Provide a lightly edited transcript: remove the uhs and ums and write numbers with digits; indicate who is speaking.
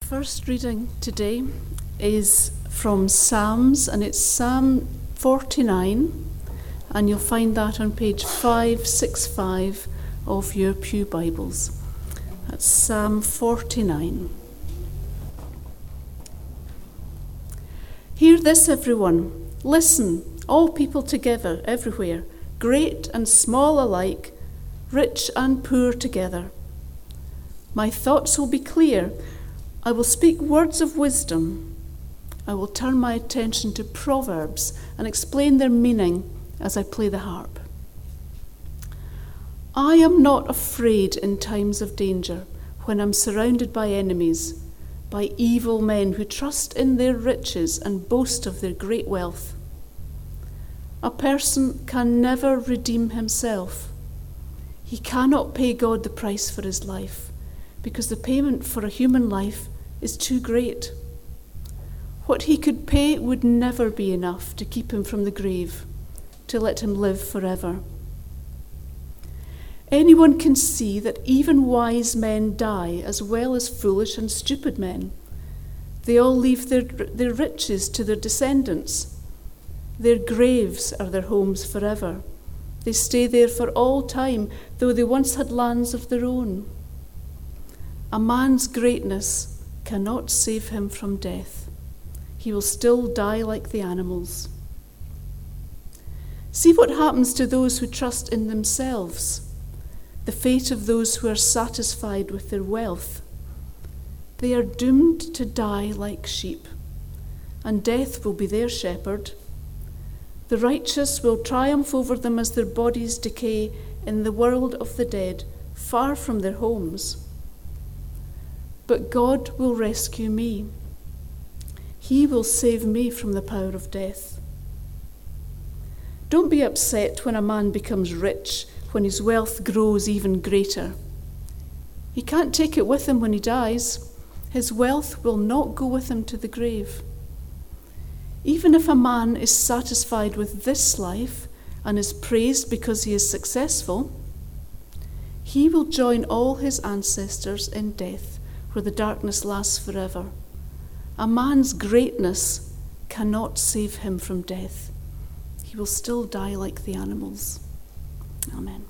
Speaker 1: first reading today is from Psalms, and it's Psalm 49, and you'll find that on page 565 of your Pew Bibles. That's Psalm 49. Hear this, everyone. Listen, all people together, everywhere, great and small alike, rich and poor together. My thoughts will be clear. I will speak words of wisdom. I will turn my attention to proverbs and explain their meaning as I play the harp. I am not afraid in times of danger, when I'm surrounded by enemies, by evil men who trust in their riches and boast of their great wealth. A person can never redeem himself. He cannot pay God the price for his life, because the payment for a human life is too great. What he could pay would never be enough to keep him from the grave, to let him live forever. Anyone can see that even wise men die as well as foolish and stupid men. They all leave their riches to their descendants. Their graves are their homes forever. They stay there for all time, though they once had lands of their own. A man's greatness cannot save him from death. He will still die like the animals. See what happens to those who trust in themselves, the fate of those who are satisfied with their wealth. They are doomed to die like sheep, and death will be their shepherd. The righteous will triumph over them as their bodies decay in the world of the dead, far from their homes. But God will rescue me. He will save me from the power of death. Don't be upset when a man becomes rich, when his wealth grows even greater. He can't take it with him when he dies. His wealth will not go with him to the grave. Even if a man is satisfied with this life and is praised because he is successful, he will join all his ancestors in death, where the darkness lasts forever. A man's greatness cannot save him from death. He will still die like the animals. Amen.